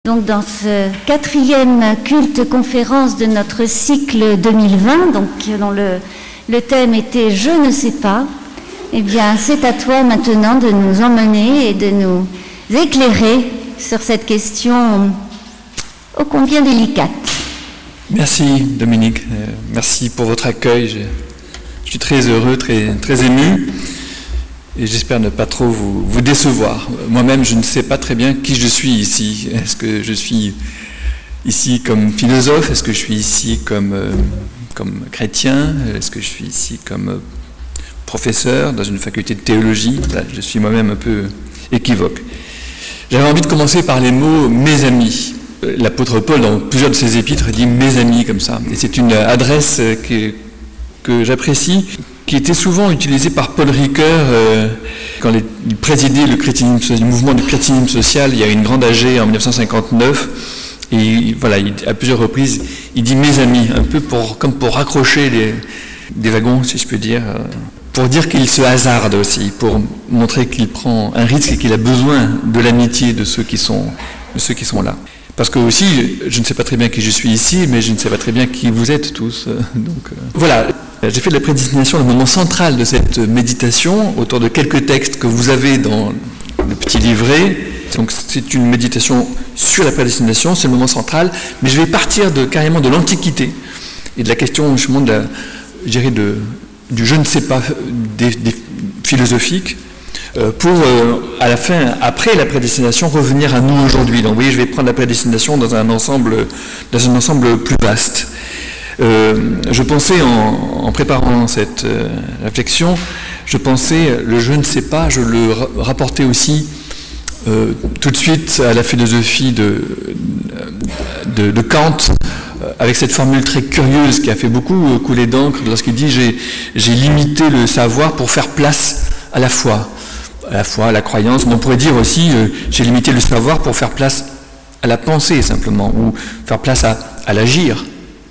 Donc dans ce 4e culte conférence de notre cycle 2020, donc dont le thème était « Je ne sais pas », eh bien c'est à toi maintenant de nous emmener et de nous éclairer sur cette question ô combien délicate. Merci Dominique, merci pour votre accueil, je suis très heureux, très ému. Et j'espère ne pas trop vous décevoir. Moi-même, je ne sais pas très bien qui je suis ici. Est-ce que je suis ici comme philosophe? Est-ce que je suis ici comme chrétien? Est-ce que je suis ici comme professeur dans une faculté de théologie? Là, je suis moi-même un peu équivoque. J'avais envie de commencer par les mots « mes amis ». L'apôtre Paul, dans plusieurs de ses épîtres, dit « mes amis » comme ça. Et c'est une adresse que j'apprécie, qui était souvent utilisé par Paul Ricoeur quand il présidait le mouvement du chrétianisme social. Il y a une grande AG en 1959 et voilà, à plusieurs reprises, il dit « mes amis », un peu comme pour raccrocher des wagons, si je peux dire, pour dire qu'il se hasarde aussi, pour montrer qu'il prend un risque et qu'il a besoin de l'amitié de ceux qui sont là. Parce que aussi, je ne sais pas très bien qui je suis ici, mais je ne sais pas très bien qui vous êtes tous. Voilà. J'ai fait de la prédestination le moment central de cette méditation, autour de quelques textes que vous avez dans le petit livret. Donc c'est une méditation sur la prédestination, c'est le moment central, mais je vais partir carrément de l'Antiquité et de la question justement du je ne sais pas des philosophiques, pour à la fin, après la prédestination, revenir à nous aujourd'hui. Donc vous voyez, je vais prendre la prédestination dans un ensemble plus vaste. Je pensais en préparant cette réflexion, je pensais le je ne sais pas, je le rapportais aussi tout de suite à la philosophie de Kant, avec cette formule très curieuse qui a fait beaucoup couler d'encre lorsqu'il dit j'ai limité le savoir pour faire place à la foi, à la croyance. Mais on pourrait dire aussi j'ai limité le savoir pour faire place à la pensée simplement, ou faire place à l'agir.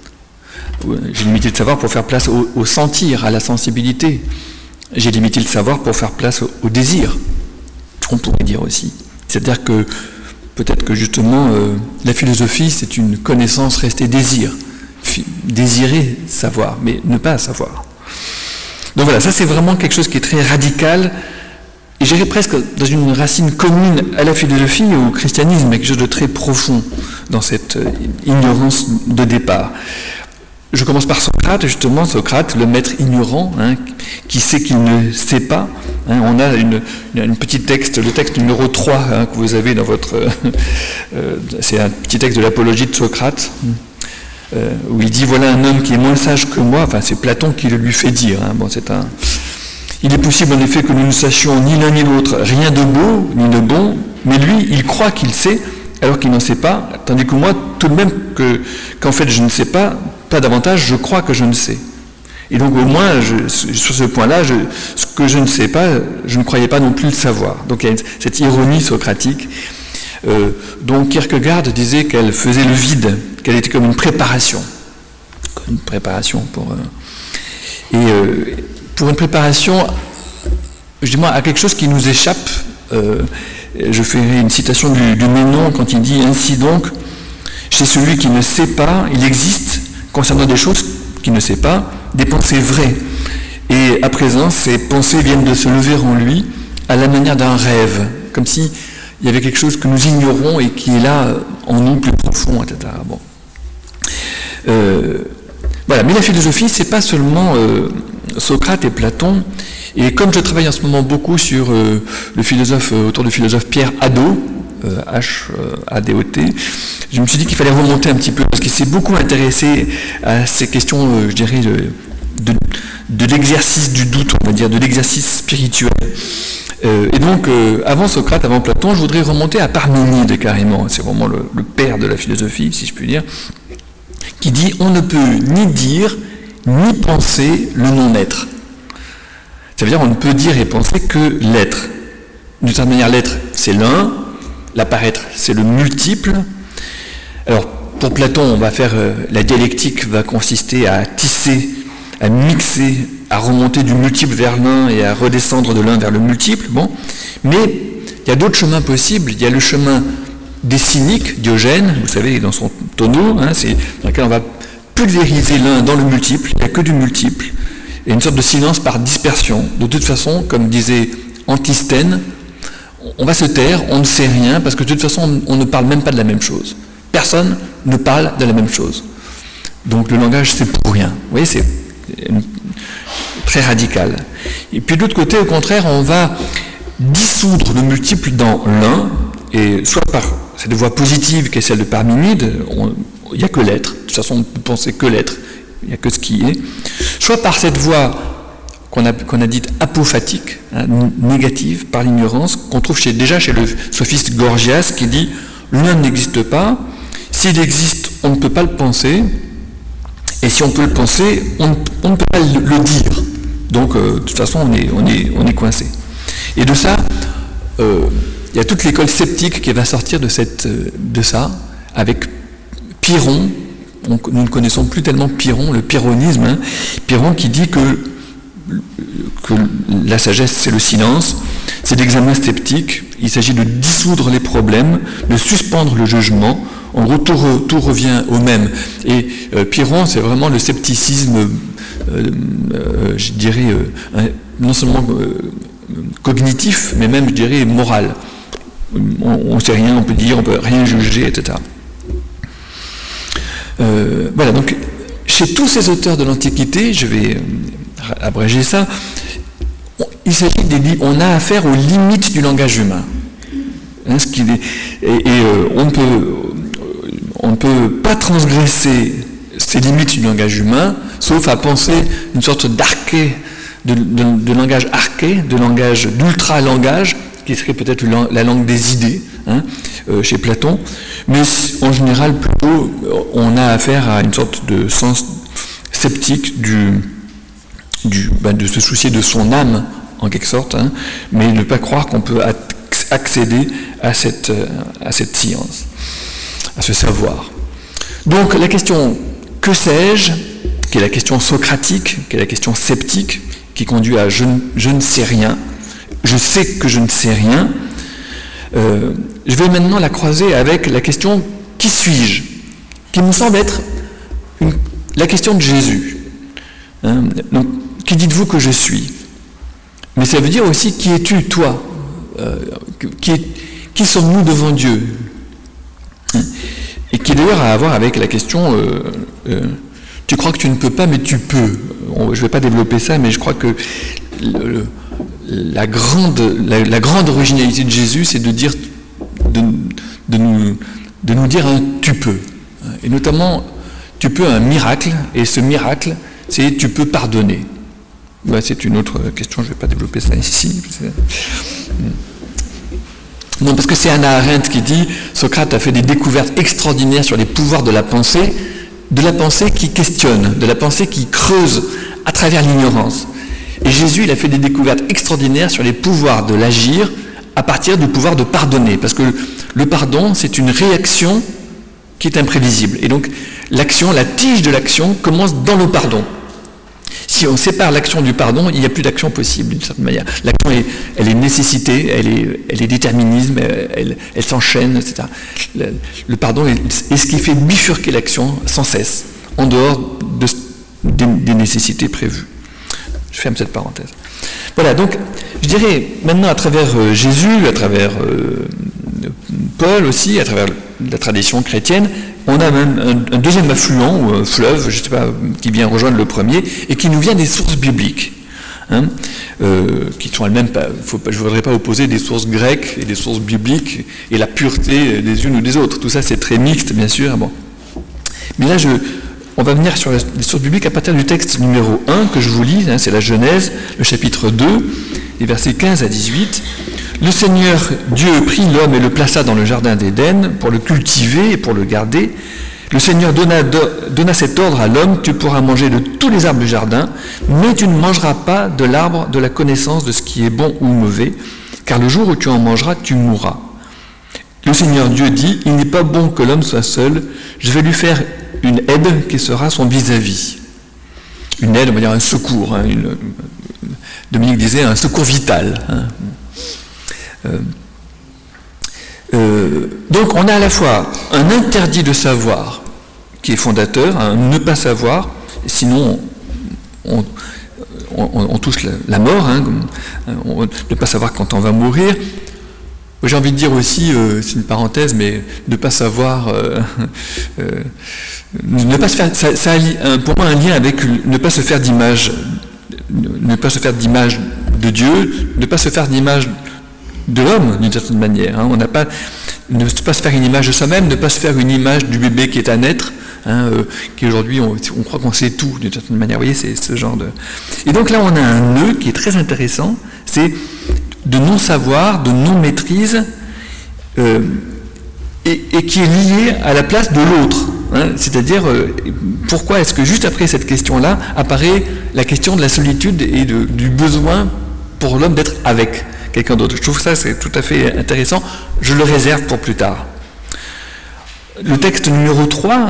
J'ai limité le savoir pour faire place au sentir, à la sensibilité. J'ai limité le savoir pour faire place au désir. On pourrait dire aussi. C'est-à-dire que peut-être que justement la philosophie c'est une connaissance restée désir. Désirer savoir, mais ne pas savoir. Donc voilà, ça c'est vraiment quelque chose qui est très radical. Et j'irais presque dans une racine commune à la philosophie et au christianisme, quelque chose de très profond dans cette ignorance de départ. Je commence par Socrate, justement, Socrate, le maître ignorant, qui sait qu'il ne sait pas. On a une petite texte, le texte numéro 3 que vous avez dans votre... c'est un petit texte de l'apologie de Socrate, où il dit « Voilà un homme qui est moins sage que moi », enfin c'est Platon qui le lui fait dire. Il est possible en effet que nous ne sachions ni l'un ni l'autre rien de beau ni de bon, mais lui, il croit qu'il sait, alors qu'il n'en sait pas, tandis que moi, tout de même qu'en fait je ne sais pas davantage, je crois que je ne sais. Et donc au moins, sur ce point-là, ce que je ne sais pas, je ne croyais pas non plus le savoir. Donc il y a cette ironie socratique. Donc Kierkegaard disait qu'elle faisait le vide, qu'elle était comme une préparation. Comme une préparation pour une préparation, je dis moi, à quelque chose qui nous échappe. Je ferai une citation du Ménon quand il dit « Ainsi donc, chez celui qui ne sait pas, il existe, concernant des choses qu'il ne sait pas, des pensées vraies. Et à présent, ces pensées viennent de se lever en lui à la manière d'un rêve, comme s'il y avait quelque chose que nous ignorons et qui est là en nous plus profond, etc. Bon. Voilà, mais la philosophie, c'est pas seulement Socrate et Platon. Et comme je travaille en ce moment beaucoup sur autour du philosophe Pierre Hadot, H-A-D-O-T, je me suis dit qu'il fallait remonter un petit peu, parce qu'il s'est beaucoup intéressé à ces questions, je dirais, de l'exercice du doute, on va dire, de l'exercice spirituel. Et donc, avant Socrate, avant Platon, je voudrais remonter à Parménide, carrément, c'est vraiment le père de la philosophie, si je puis dire, qui dit « On ne peut ni dire, ni penser le non-être ». Ça veut dire qu'on ne peut dire et penser que l'être. D'une certaine manière, l'être, c'est l'un, l'apparaître, c'est le multiple. Alors, pour Platon, on va faire la dialectique va consister à tisser, à mixer, à remonter du multiple vers l'un et à redescendre de l'un vers le multiple. Bon, mais il y a d'autres chemins possibles. Il y a le chemin des cyniques, Diogène, vous savez, dans son tonneau, c'est dans lequel on va pulvériser l'un dans le multiple, il n'y a que du multiple, et une sorte de silence par dispersion. De toute façon, comme disait Antisthène, on va se taire, on ne sait rien, parce que de toute façon, on ne parle même pas de la même chose. Personne ne parle de la même chose. Donc le langage, c'est pour rien. Vous voyez, c'est très radical. Et puis de l'autre côté, au contraire, on va dissoudre le multiple dans l'un, et soit par cette voie positive qui est celle de Parménide, il n'y a que l'être, de toute façon on ne peut penser que l'être, il n'y a que ce qui est, soit par cette voie qu'on a dite apophatique, négative, par l'ignorance, qu'on trouve déjà chez le sophiste Gorgias, qui dit « l'un n'existe pas, s'il existe, on ne peut pas le penser, et si on peut le penser, on ne peut pas le dire. Donc, de toute façon, on est coincé. » Et de ça, il y a toute l'école sceptique qui va sortir de ça, avec Pyrrhon. Nous ne connaissons plus tellement Pyrrhon, le pyrrhonisme. Pyrrhon qui dit que la sagesse, c'est le silence, c'est l'examen sceptique. Il s'agit de dissoudre les problèmes, de suspendre le jugement. En gros, tout revient au même. Et Pyrrhon, c'est vraiment le scepticisme, je dirais, non seulement cognitif, mais même, je dirais, moral. On ne sait rien, on peut dire, on ne peut rien juger, etc. Voilà, donc, chez tous ces auteurs de l'Antiquité, je vais abréger ça, on a affaire aux limites du langage humain. On ne peut pas transgresser ces limites du langage humain, sauf à penser une sorte d'arché, de langage arché, de langage d'ultra-langage, qui serait peut-être la langue des idées, chez Platon, mais en général, plutôt, on a affaire à une sorte de sens sceptique de se soucier de son âme, en quelque sorte, mais ne pas croire qu'on peut accéder à cette science, à ce savoir. Donc la question « que sais-je » qui est la question socratique, qui est la question sceptique, qui conduit à je ne sais rien, je sais que je ne sais rien, je vais maintenant la croiser avec la question « qui suis-je » qui me semble être la question de Jésus. Donc, qui dites-vous que je suis ? Mais ça veut dire aussi qui es-tu, toi ? Qui sommes-nous devant Dieu ? Et qui d'ailleurs a à voir avec la question tu crois que tu ne peux pas, mais tu peux. Je ne vais pas développer ça, mais je crois que la grande originalité de Jésus, c'est de dire de nous dire un tu peux. Et notamment, tu peux un miracle, et ce miracle, c'est tu peux pardonner. C'est une autre question, je ne vais pas développer ça ici. Non, parce que c'est Hannah Arendt qui dit Socrate a fait des découvertes extraordinaires sur les pouvoirs de la pensée qui questionne, de la pensée qui creuse à travers l'ignorance. Et Jésus, il a fait des découvertes extraordinaires sur les pouvoirs de l'agir à partir du pouvoir de pardonner. Parce que le pardon, c'est une réaction qui est imprévisible. Et donc, l'action, la tige de l'action commence dans le pardon. Si on sépare l'action du pardon, il n'y a plus d'action possible, d'une certaine manière. L'action, elle est nécessité, elle est déterminisme, elle s'enchaîne, etc. Le pardon est ce qui fait bifurquer l'action sans cesse, en dehors des nécessités prévues. Je ferme cette parenthèse. Voilà, donc, je dirais, maintenant, à travers Jésus, à travers Paul aussi, à travers la tradition chrétienne, on a même un deuxième affluent, ou un fleuve, je ne sais pas, qui vient rejoindre le premier, et qui nous vient des sources bibliques, qui sont elles-mêmes, je ne voudrais pas opposer des sources grecques et des sources bibliques, et la pureté des unes ou des autres. Tout ça, c'est très mixte, bien sûr. Bon. Mais là, on va venir sur les sources bibliques à partir du texte numéro 1 que je vous lis, c'est la Genèse, le chapitre 2, les versets 15 à 18. Le Seigneur Dieu prit l'homme et le plaça dans le jardin d'Éden pour le cultiver et pour le garder. Le Seigneur donna cet ordre à l'homme, tu pourras manger de tous les arbres du jardin, mais tu ne mangeras pas de l'arbre de la connaissance de ce qui est bon ou mauvais, car le jour où tu en mangeras, tu mourras. Le Seigneur Dieu dit, il n'est pas bon que l'homme soit seul, je vais lui faire une aide qui sera son vis-à-vis. Une aide, on va dire un secours. Dominique disait un secours vital. Donc on a à la fois un interdit de savoir qui est fondateur, un ne pas savoir, sinon on touche la mort, ne pas savoir quand on va mourir. J'ai envie de dire aussi, c'est une parenthèse, mais ne pas savoir, ne pas se faire, ça a pour moi un lien avec ne pas se faire d'image, ne pas se faire d'image de Dieu, ne pas se faire d'image de l'homme d'une certaine manière. On n'a pas, ne pas se faire une image de soi-même, ne pas se faire une image du bébé qui est à naître. Qui aujourd'hui on croit qu'on sait tout d'une certaine manière, vous voyez, c'est ce genre de... Et donc là on a un nœud qui est très intéressant, c'est de non-savoir, de non-maîtrise, et qui est lié à la place de l'autre, c'est-à-dire pourquoi est-ce que juste après cette question-là apparaît la question de la solitude et du besoin pour l'homme d'être avec quelqu'un d'autre. Je trouve que ça c'est tout à fait intéressant, je le réserve pour plus tard. Le texte numéro 3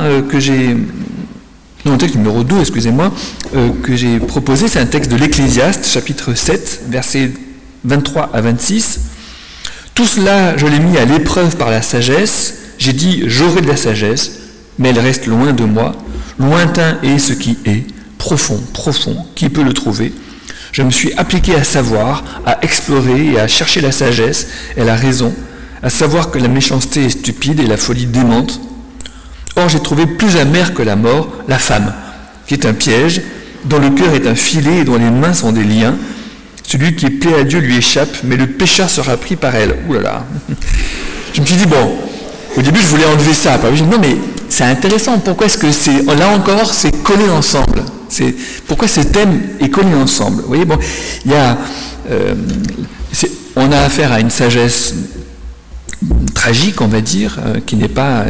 le texte numéro 2, excusez-moi, que j'ai proposé, c'est un texte de l'Ecclésiaste, chapitre 7, versets 23 à 26. Tout cela, je l'ai mis à l'épreuve par la sagesse. J'ai dit, j'aurai de la sagesse, mais elle reste loin de moi. Lointain est ce qui est, profond, qui peut le trouver? Je me suis appliqué à savoir, à explorer et à chercher la sagesse et la raison, à savoir que la méchanceté est stupide et la folie démente. Or j'ai trouvé plus amère que la mort la femme, qui est un piège, dont le cœur est un filet et dont les mains sont des liens. Celui qui plaît à Dieu lui échappe, mais le pécheur sera pris par elle. Ouh là là. Je me suis dit, bon, au début je voulais enlever ça. Je me suis dit, non mais c'est intéressant, pourquoi est-ce que c'est, là encore, c'est collé ensemble. Pourquoi ce thème est collé ensemble? Vous voyez, bon, il y a, on a affaire à une sagesse tragique, on va dire, qui n'est pas,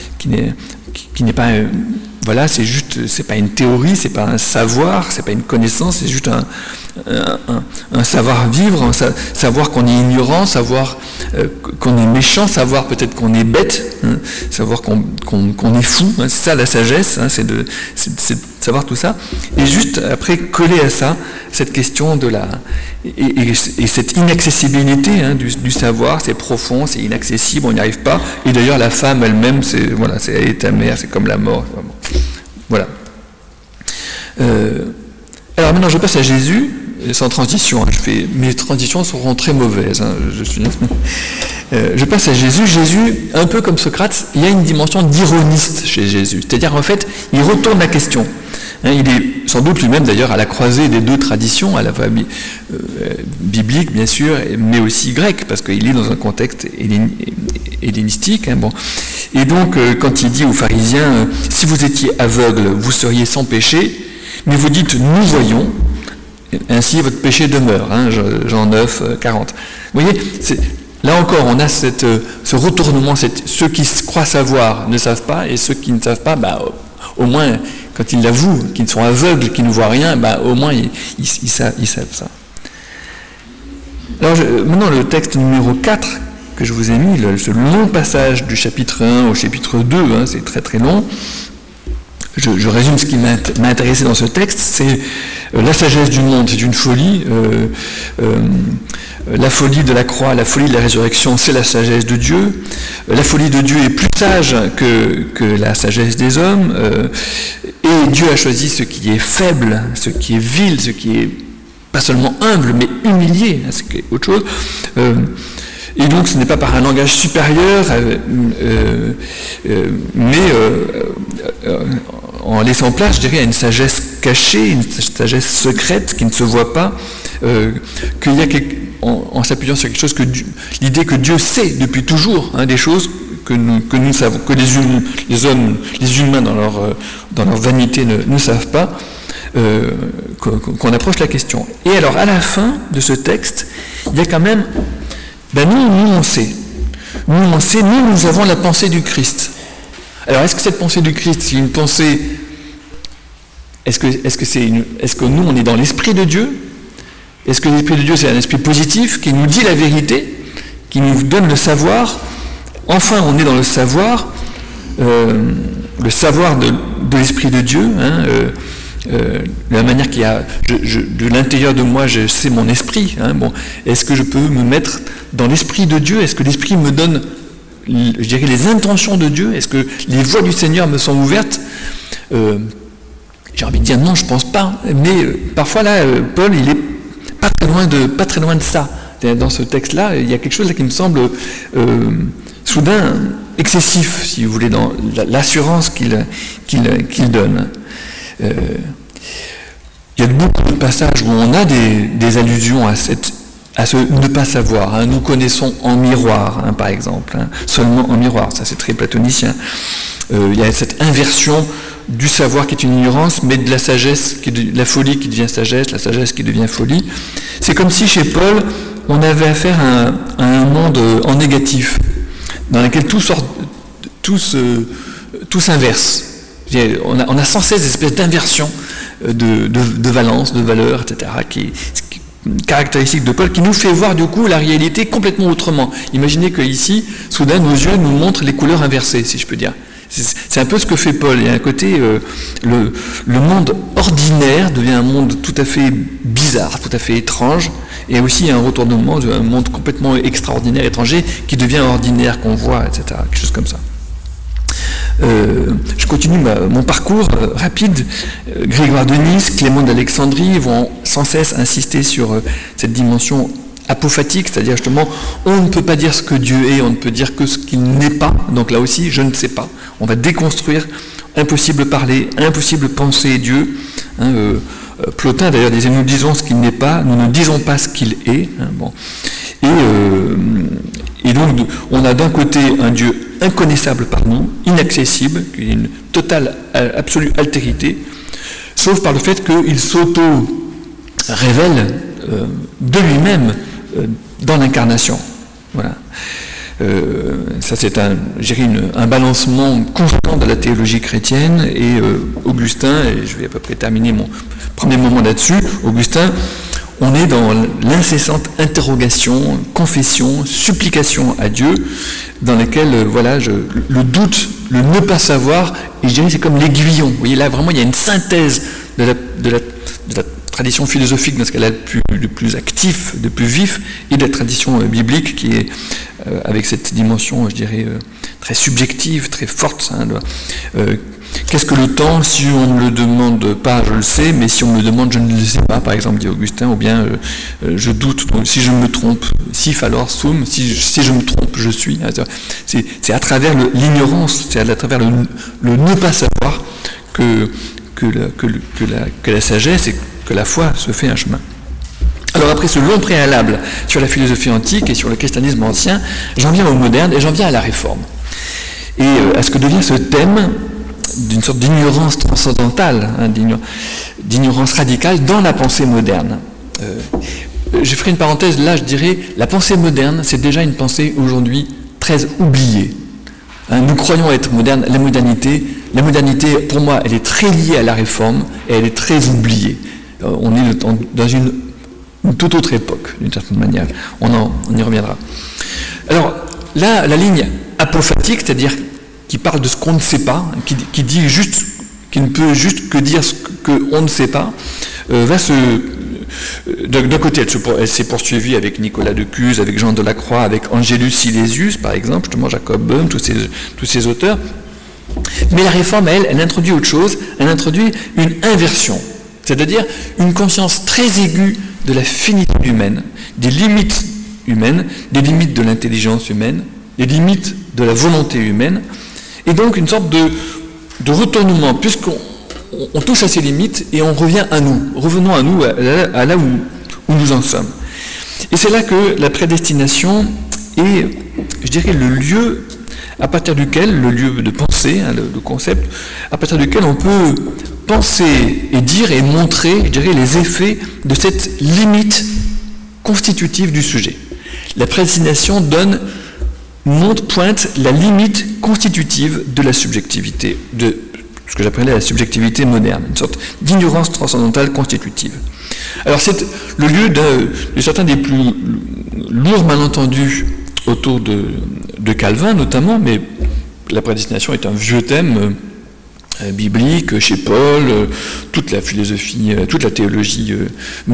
voilà, c'est pas une théorie, c'est pas un savoir, c'est pas une connaissance, c'est juste un savoir-vivre, savoir qu'on est ignorant, savoir qu'on est méchant, savoir peut-être qu'on est bête, savoir qu'on est fou, c'est ça la sagesse, c'est de savoir tout ça, et juste après coller à ça cette question de la et cette inaccessibilité du savoir, c'est profond, c'est inaccessible, on n'y arrive pas, et d'ailleurs la femme elle-même, elle est amère, c'est comme la mort, voilà. Alors maintenant je passe à Jésus, sans transition, mes transitions seront très mauvaises, je passe à Jésus. Jésus, un peu comme Socrate, il y a une dimension d'ironiste chez Jésus, c'est-à-dire en fait, il retourne la question. Il est sans doute lui-même d'ailleurs à la croisée des deux traditions, à la fois biblique bien sûr, mais aussi grecque, parce qu'il est dans un contexte hellénistique. Bon. Et donc quand il dit aux pharisiens, si vous étiez aveugles, vous seriez sans péché, mais vous dites, nous voyons, ainsi votre péché demeure, Jean 9, 40. Vous voyez, là encore, on a ce retournement, ceux qui croient savoir ne savent pas, et ceux qui ne savent pas, au moins, quand ils l'avouent, qu'ils sont aveugles, qu'ils ne voient rien, au moins ils savent ça. Alors maintenant, le texte numéro 4 que je vous ai mis, ce long passage du chapitre 1 au chapitre 2, c'est très très long. Je résume ce qui m'a intéressé dans ce texte, c'est la sagesse du monde, c'est une folie. La folie de la croix, la folie de la résurrection, c'est la sagesse de Dieu. La folie de Dieu est plus sage que la sagesse des hommes. Et Dieu a choisi ce qui est faible, ce qui est vil, ce qui est pas seulement humble, mais humilié, ce qui est autre chose. Et donc ce n'est pas par un langage supérieur, mais en laissant place, je dirais, à une sagesse cachée, une sagesse secrète qui ne se voit pas, qu'il y a en s'appuyant sur quelque chose l'idée que Dieu sait depuis toujours, des choses que nous savons, que les humains dans leur vanité ne savent pas, qu'on approche la question. Et alors à la fin de ce texte, il y a quand même, nous on sait. Nous avons la pensée du Christ. Alors est-ce que cette pensée du Christ, c'est une pensée, est-ce que nous on est dans l'esprit de Dieu? Est-ce que l'esprit de Dieu c'est un esprit positif qui nous dit la vérité, qui nous donne le savoir? Enfin on est dans le savoir de l'esprit de Dieu, de la manière qu'il y a, de l'intérieur de moi, je sais mon esprit. Est-ce que je peux me mettre dans l'esprit de Dieu? Est-ce que l'esprit me donne je dirais, les intentions de Dieu? Est-ce que les voies du Seigneur me sont ouvertes? J'ai envie de dire non, je pense pas. Mais parfois là, Paul, il est pas très loin de ça. Dans ce texte-là, il y a quelque chose là qui me semble soudain excessif, si vous voulez, dans l'assurance qu'il donne. Il y a beaucoup de passages où on a des allusions à ce ne pas savoir. Hein. Nous connaissons en miroir, hein, par exemple, hein, seulement en miroir. Ça, c'est très platonicien. Il y a cette inversion du savoir qui est une ignorance, mais de la sagesse, la folie qui devient sagesse, la sagesse qui devient folie. C'est comme si chez Paul, on avait affaire à un monde en négatif, dans lequel tout s'inverse. On a sans cesse des espèces d'inversions de valence, de valeur, etc., qui est caractéristique de Paul, qui nous fait voir du coup la réalité complètement autrement. Imaginez que ici, soudain, nos yeux nous montrent les couleurs inversées, si je peux dire. C'est un peu ce que fait Paul. Il y a un côté, le monde ordinaire devient un monde tout à fait bizarre, tout à fait étrange, et aussi un retournement d'un monde complètement extraordinaire, étranger, qui devient ordinaire, qu'on voit, etc. Quelque chose comme ça. Je continue mon parcours rapide. Grégoire de Nice, Clément d'Alexandrie vont sans cesse insister sur cette dimension apophatique, c'est-à-dire justement, on ne peut pas dire ce que Dieu est, on ne peut dire que ce qu'il n'est pas, donc là aussi, je ne sais pas. On va déconstruire, impossible parler, impossible penser Dieu. Hein, Plotin d'ailleurs disait, nous disons ce qu'il n'est pas, nous ne disons pas ce qu'il est. Hein, bon. Et donc, on a d'un côté un Dieu inconnaissable par nous, inaccessible, qui est une totale, absolue altérité, sauf par le fait qu'il s'auto-révèle de lui-même dans l'incarnation. Voilà. Ça c'est un balancement constant de la théologie chrétienne, et Augustin, et je vais à peu près terminer mon premier moment là-dessus, Augustin, on est dans l'incessante interrogation, confession, supplication à Dieu, dans laquelle le doute, le ne pas savoir, et je dirais c'est comme l'aiguillon. Vous voyez là vraiment il y a une synthèse de la tradition philosophique dans ce qu'elle a de plus actif, de plus vif, et de la tradition biblique qui est avec cette dimension, je dirais, très subjective, très forte. Hein, qu'est-ce que le temps? Si on ne le demande pas, je le sais, mais si on me le demande, je ne le sais pas, par exemple, dit Augustin, ou bien je doute, donc si je me trompe, sif alors sum, si je me trompe, je suis. C'est à travers l'ignorance, c'est à travers le ne pas savoir que la sagesse et que la foi se fait un chemin. Alors après ce long préalable sur la philosophie antique et sur le christianisme ancien, j'en viens au moderne et j'en viens à la réforme. Et à ce que devient ce thème d'une sorte d'ignorance transcendantale, hein, d'ignorance radicale dans la pensée moderne. Je ferai une parenthèse là, je dirais, la pensée moderne, c'est déjà une pensée aujourd'hui très oubliée. Hein, nous croyons être moderne, la modernité, pour moi, elle est très liée à la réforme et elle est très oubliée. On est dans une toute autre époque, d'une certaine manière. On y reviendra. Alors, là, la ligne apophatique, c'est-à-dire qui parle de ce qu'on ne sait pas, qui dit juste, qui ne peut juste que dire ce qu'on ne sait pas, va se... D'un côté, elle s'est poursuivie avec Nicolas de Cuse, avec Jean Delacroix, avec Angelus Silesius, par exemple, justement Jacob Böhm, tous ces auteurs. Mais la réforme, elle introduit autre chose, elle introduit une inversion, c'est-à-dire une conscience très aiguë de la finitude humaine, des limites humaines, des limites de l'intelligence humaine, des limites de la volonté humaine, et donc une sorte de retournement, puisqu'on touche à ces limites et on revient à nous, revenons à nous, à là où nous en sommes. Et c'est là que la prédestination est, je dirais, le lieu à partir duquel, le lieu de pensée, hein, le concept, à partir duquel on peut penser et dire et montrer, je dirais, les effets de cette limite constitutive du sujet. La prédestination pointe la limite constitutive de la subjectivité, de ce que j'appelais la subjectivité moderne, une sorte d'ignorance transcendantale constitutive. Alors c'est le lieu de certains des plus lourds malentendus autour de Calvin notamment, mais la prédestination est un vieux thème biblique chez Paul, toute la philosophie, toute la théologie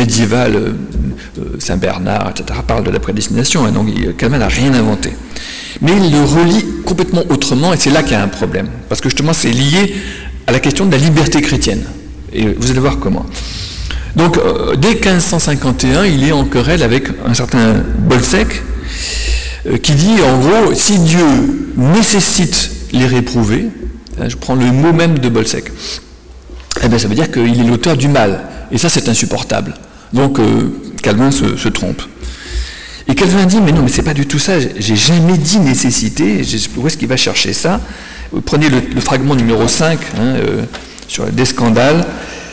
médiévale, Saint Bernard, etc., parle de la prédestination, hein, donc Calvin n'a rien inventé. Mais il le relie complètement autrement, et c'est là qu'il y a un problème. Parce que justement, c'est lié à la question de la liberté chrétienne. Et vous allez voir comment. Donc, dès 1551, il est en querelle avec un certain Bolsec, qui dit, en gros, si Dieu nécessite les réprouvés, je prends le mot même de Bolsec, eh bien, ça veut dire qu'il est l'auteur du mal. Et ça, c'est insupportable. Donc, Calvin se trompe. Et Calvin dit, mais non, mais c'est pas du tout ça, j'ai jamais dit nécessité, où est-ce qu'il va chercher ça? Prenez le fragment numéro 5, sur des scandales.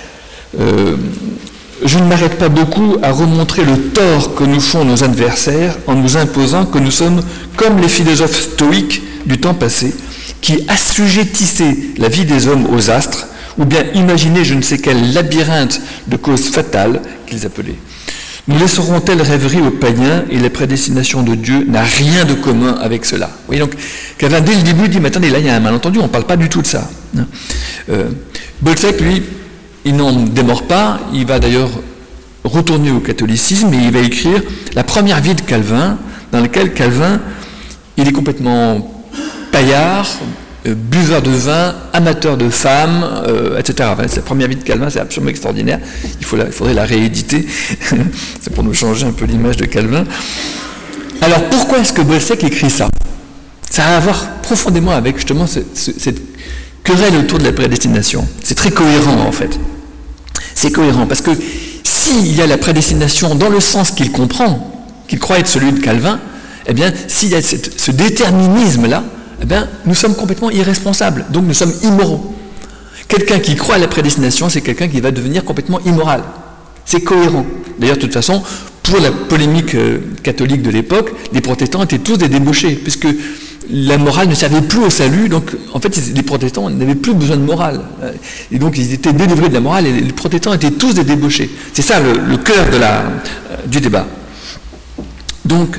Je ne m'arrête pas beaucoup à remontrer le tort que nous font nos adversaires en nous imposant que nous sommes comme les philosophes stoïques du temps passé, qui assujettissaient la vie des hommes aux astres, ou bien imaginaient je ne sais quel labyrinthe de causes fatales qu'ils appelaient. Nous laisserons telle rêverie aux païens et la prédestination de Dieu n'a rien de commun avec cela. Vous voyez, donc, Calvin, dès le début, dit, mais attendez, là, il y a un malentendu, on ne parle pas du tout de ça. Bolsec, lui, il n'en démord pas, il va d'ailleurs retourner au catholicisme et il va écrire la première vie de Calvin, dans laquelle Calvin, il est complètement paillard, buveur de vin, amateur de femmes, etc. Enfin, sa première vie de Calvin, c'est absolument extraordinaire. Il faudrait la rééditer. C'est pour nous changer un peu l'image de Calvin. Alors, pourquoi est-ce que Bolsec écrit ça? Ça a à voir profondément avec justement cette querelle autour de la prédestination. C'est très cohérent, en fait. C'est cohérent, parce que s'il y a la prédestination dans le sens qu'il comprend, qu'il croit être celui de Calvin, eh bien, s'il y a ce déterminisme-là, eh bien, nous sommes complètement irresponsables, donc nous sommes immoraux. Quelqu'un qui croit à la prédestination, c'est quelqu'un qui va devenir complètement immoral. C'est cohérent. D'ailleurs, de toute façon, pour la polémique catholique de l'époque, les protestants étaient tous des débauchés, puisque la morale ne servait plus au salut, donc en fait, les protestants n'avaient plus besoin de morale. Et donc, ils étaient délivrés de la morale, et les protestants étaient tous des débauchés. C'est ça le cœur du débat. Donc,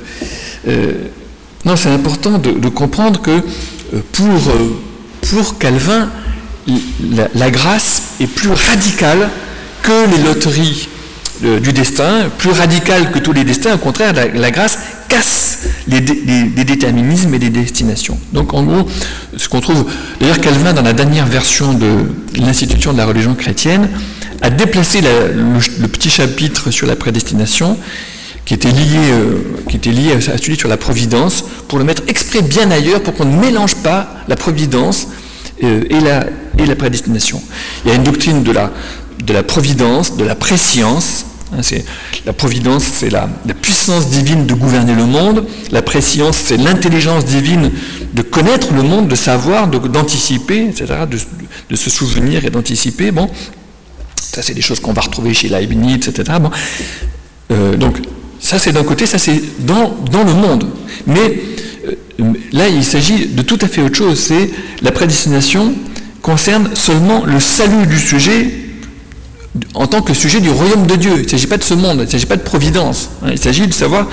non, c'est important de comprendre que pour Calvin, la grâce est plus radicale que les loteries du destin, plus radicale que tous les destins. Au contraire, la grâce casse les déterminismes et les destinations. Donc en gros, ce qu'on trouve, d'ailleurs Calvin, dans la dernière version de l'Institution de la religion chrétienne, a déplacé le petit chapitre sur la prédestination, qui était lié à celui sur la providence, pour le mettre exprès bien ailleurs, pour qu'on ne mélange pas la providence et la prédestination. Il y a une doctrine de la providence, de la préscience. La providence, c'est la puissance divine de gouverner le monde. La préscience, c'est l'intelligence divine de connaître le monde, de savoir, d'anticiper, etc., de se souvenir et d'anticiper. Bon, ça, c'est des choses qu'on va retrouver chez Leibniz, etc. Bon. Donc, ça c'est d'un côté, ça c'est dans le monde. Mais là, il s'agit de tout à fait autre chose. C'est la prédestination concerne seulement le salut du sujet en tant que sujet du royaume de Dieu. Il ne s'agit pas de ce monde, il ne s'agit pas de providence. Il s'agit de savoir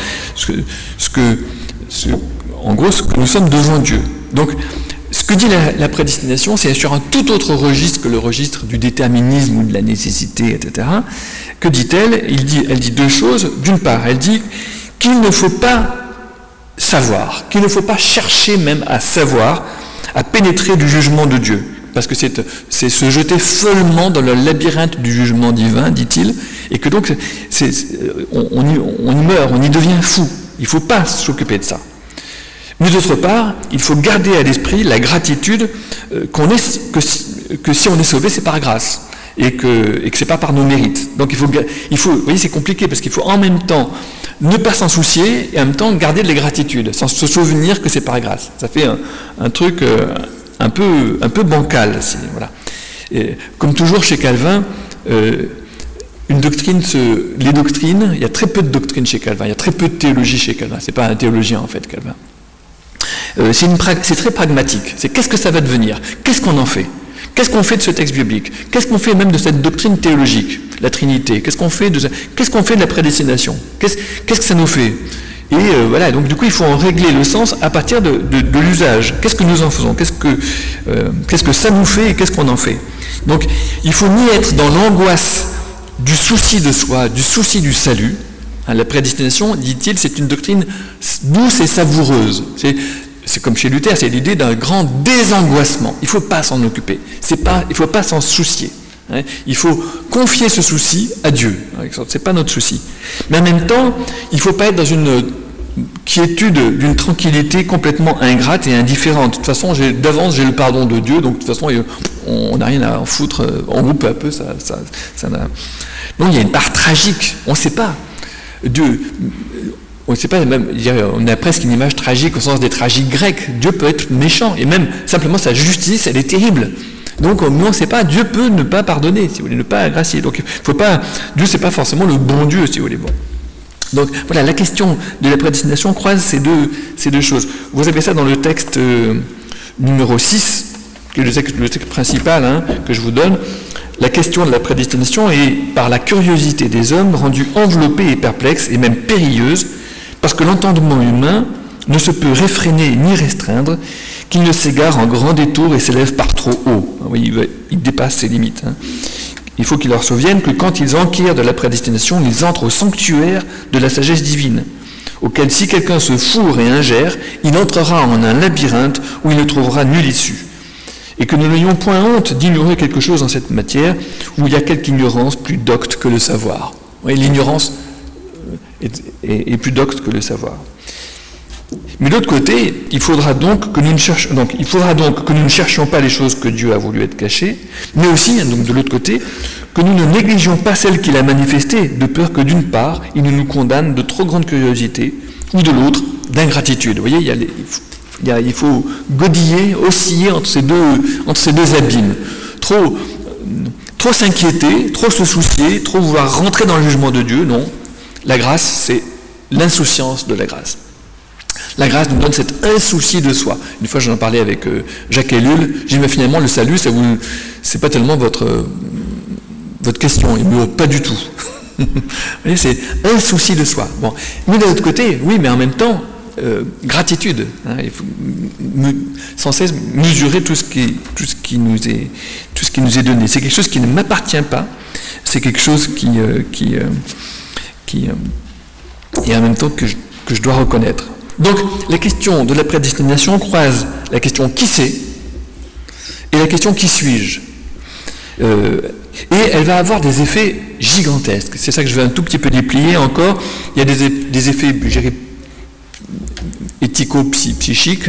en gros, ce que nous sommes devant Dieu. Donc, ce que dit la prédestination, c'est sur un tout autre registre que le registre du déterminisme ou de la nécessité, etc. Que dit-elle? Elle dit deux choses. D'une part, elle dit qu'il ne faut pas savoir, qu'il ne faut pas chercher même à savoir, à pénétrer du jugement de Dieu. Parce que c'est se jeter follement dans le labyrinthe du jugement divin, dit-il, et que donc on y meurt, on y devient fou. Il ne faut pas s'occuper de ça. Mais d'autre part, il faut garder à l'esprit la gratitude que si on est sauvé, c'est par grâce. Et que c'est pas par nos mérites. Donc il faut, vous voyez, c'est compliqué parce qu'il faut en même temps ne pas s'en soucier et en même temps garder de la gratitude, sans se souvenir que c'est par grâce. Ça fait un truc un peu bancal. Voilà. Et, comme toujours chez Calvin, les doctrines, il y a très peu de doctrines chez Calvin, il y a très peu de théologie chez Calvin. C'est pas un théologien en fait, Calvin. C'est très pragmatique. C'est qu'est-ce que ça va devenir? Qu'est-ce qu'on en fait? Qu'est-ce qu'on fait de ce texte biblique? Qu'est-ce qu'on fait même de cette doctrine théologique, la Trinité? Qu'est-ce qu'on fait de la prédestination? Qu'est-ce que ça nous fait? Et voilà, donc du coup, il faut en régler le sens à partir de l'usage. Qu'est-ce que nous en faisons? Qu'est-ce que ça nous fait et qu'est-ce qu'on en fait? Donc, il faut ni être dans l'angoisse du souci de soi, du souci du salut, La prédestination, dit-il, c'est une doctrine douce et savoureuse. C'est comme chez Luther, c'est l'idée d'un grand désangoissement. Il ne faut pas s'en occuper, il ne faut pas s'en soucier. Il faut confier ce souci à Dieu. Ce n'est pas notre souci. Mais en même temps, il ne faut pas être dans une quiétude, d'une tranquillité complètement ingrate et indifférente. De toute façon, d'avance, j'ai le pardon de Dieu, donc de toute façon, on n'a rien à en foutre. En groupe, peu à peu, ça n'a... Non, il y a une part tragique. On ne sait pas. Dieu... On ne sait pas, même, on a presque une image tragique au sens des tragiques grecs. Dieu peut être méchant, et même simplement sa justice, elle est terrible. Donc nous, on ne sait pas, Dieu peut ne pas pardonner, si vous voulez, ne pas gracier. Donc faut pas, Dieu, c'est pas forcément le bon Dieu, si vous voulez. Bon. Donc voilà, la question de la prédestination croise ces deux choses. Vous avez ça dans le texte numéro 6, qui est le texte principal que je vous donne. La question de la prédestination est, par la curiosité des hommes, rendue enveloppée et perplexe, et même périlleuse, parce que l'entendement humain ne se peut réfréner ni restreindre, qu'il ne s'égare en grand détour et s'élève par trop haut. Oui, il dépasse ses limites. Il faut qu'il leur souvienne que quand ils enquièrent de la prédestination, ils entrent au sanctuaire de la sagesse divine, auquel si quelqu'un se fourre et ingère, il entrera en un labyrinthe où il ne trouvera nulle issue. Et que nous n'ayons point honte d'ignorer quelque chose en cette matière, où il y a quelque ignorance plus docte que le savoir. Oui, l'ignorance est plus docte que le savoir. Mais de l'autre côté, il faudra donc que nous ne cherchions pas les choses que Dieu a voulu être cachées, mais aussi, donc de l'autre côté, que nous ne négligeons pas celles qu'il a manifestées, de peur que d'une part, il ne nous condamne de trop grande curiosité, ou de l'autre, d'ingratitude. Vous voyez, il faut godiller, osciller entre ces deux abîmes. Trop s'inquiéter, trop se soucier, trop vouloir rentrer dans le jugement de Dieu, non. La grâce, c'est l'insouciance de la grâce. La grâce nous donne cet insouci de soi. Une fois, j'en parlais avec Jacques Ellul, j'ai dit, mais finalement, le salut, c'est pas tellement votre question, il me pas du tout. Vous voyez, c'est insouci de soi. Bon. Mais de l'autre côté, oui, mais en même temps, gratitude. Il faut sans cesse mesurer tout ce qui nous est donné. C'est quelque chose qui ne m'appartient pas, c'est quelque chose qui et en même temps que je dois reconnaître. Donc, la question de la prédestination croise la question qui c'est et la question qui suis-je. Et elle va avoir des effets gigantesques. C'est ça que je vais un tout petit peu déplier encore. Il y a des effets, je dirais, éthico-psychiques.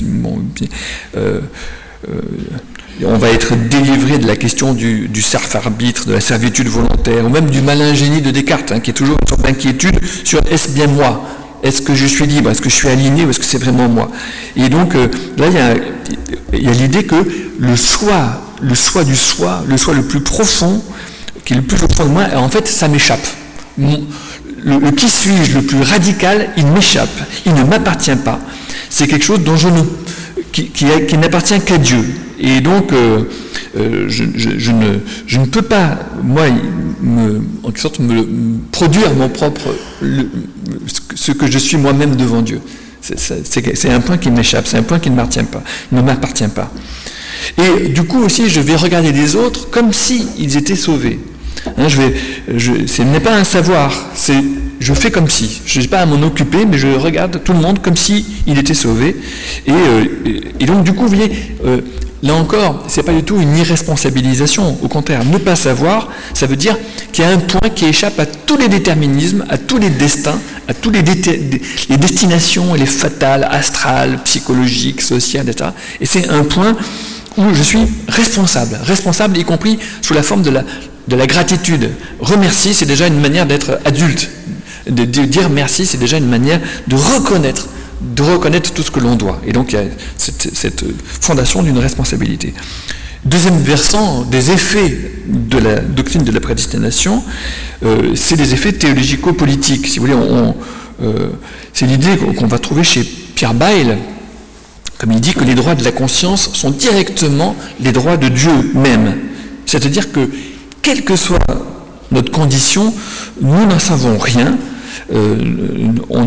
On va être délivré de la question du self-arbitre, de la servitude volontaire, ou même du malin génie de Descartes, qui est toujours une sorte d'inquiétude sur est-ce bien moi ? Est-ce que je suis libre ? Est-ce que je suis aligné ? Ou est-ce que c'est vraiment moi ? Et donc, là, il y a l'idée que le soi du soi, le soi le plus profond, qui est le plus profond de moi, en fait, ça m'échappe. Le qui suis-je le plus radical, il m'échappe. Il ne m'appartient pas. C'est quelque chose dont qui n'appartient qu'à Dieu. Et donc, je ne peux pas, moi, en quelque sorte, me produire mon propre, ce que je suis moi-même devant Dieu. C'est un point qui m'échappe, c'est un point qui ne m'appartient pas. Et du coup aussi, je vais regarder les autres comme s'ils étaient sauvés. Ce n'est pas un savoir, je fais comme si. Je n'ai pas à m'en occuper, mais je regarde tout le monde comme s'il était sauvé. Et donc, du coup, vous voyez, là encore, ce n'est pas du tout une irresponsabilisation. Au contraire, ne pas savoir, ça veut dire qu'il y a un point qui échappe à tous les déterminismes, à tous les destins, à tous les destinations, les fatales, astrales, psychologiques, sociales, etc. Et c'est un point où je suis responsable y compris sous la forme de la gratitude. Remercier, c'est déjà une manière d'être adulte. De dire merci, c'est déjà une manière de reconnaître tout ce que l'on doit. Et donc, il y a cette fondation d'une responsabilité. Deuxième versant, des effets de la doctrine de la prédestination, c'est des effets théologico-politiques. Si vous voulez, c'est l'idée qu'on va trouver chez Pierre Bayle, comme il dit que les droits de la conscience sont directement les droits de Dieu même. C'est-à-dire que, quelle que soit notre condition, nous n'en savons rien, nous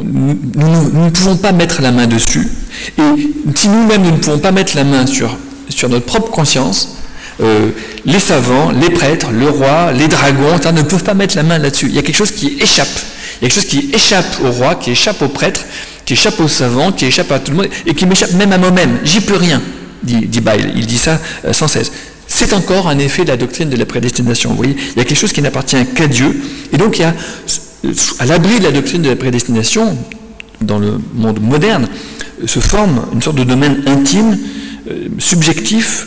ne pouvons pas mettre la main dessus, et si nous-mêmes nous ne pouvons pas mettre la main sur notre propre conscience, les savants, les prêtres, le roi, les dragons, ne peuvent pas mettre la main là-dessus. Il y a quelque chose qui échappe. Il y a quelque chose qui échappe au roi, qui échappe au prêtre, qui échappe aux savants, qui échappe à tout le monde, et qui m'échappe même à moi-même. J'y peux rien, dit Bayle. Il dit ça sans cesse. C'est encore un effet de la doctrine de la prédestination. Vous voyez, il y a quelque chose qui n'appartient qu'à Dieu. Et donc, il y a, à l'abri de la doctrine de la prédestination, dans le monde moderne, se forme une sorte de domaine intime, subjectif,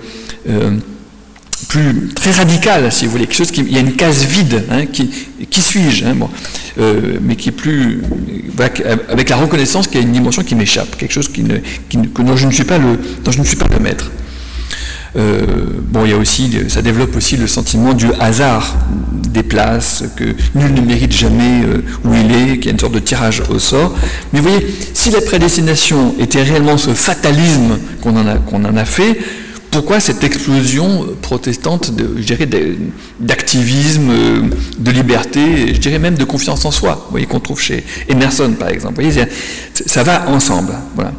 très radical, si vous voulez, quelque chose il y a une case vide, hein, qui suis-je, hein, bon, mais qui est plus, avec la reconnaissance qu'il y a une dimension qui m'échappe, quelque chose dont je ne suis pas le maître. Bon, il y a aussi, ça développe aussi le sentiment du hasard des places, que nul ne mérite jamais où il est, qu'il y a une sorte de tirage au sort. Mais vous voyez, si la prédestination était réellement ce fatalisme qu'on en a fait, pourquoi cette explosion protestante, d'activisme, de liberté, et je dirais même de confiance en soi, vous voyez, qu'on trouve chez Emerson par exemple. Vous voyez, ça va ensemble. Voilà.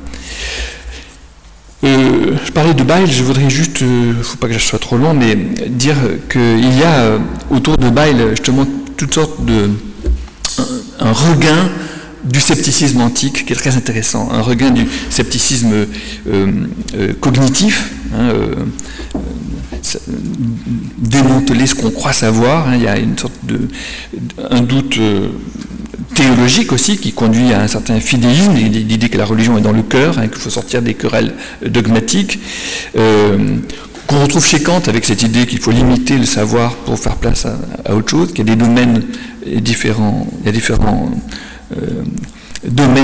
Je parlais de Bayle, je voudrais juste, il ne faut pas que je sois trop long, mais dire qu'il y a autour de Bayle justement toutes sortes un regain du scepticisme antique qui est très intéressant, un regain du scepticisme cognitif, hein, démanteler ce qu'on croit savoir, hein, il y a une sorte un doute théologique aussi qui conduit à un certain fidéisme, l'idée que la religion est dans le cœur, hein, qu'il faut sortir des querelles dogmatiques, qu'on retrouve chez Kant avec cette idée qu'il faut limiter le savoir pour faire place à autre chose, qu'il y a des domaines différents, il y a différents domaines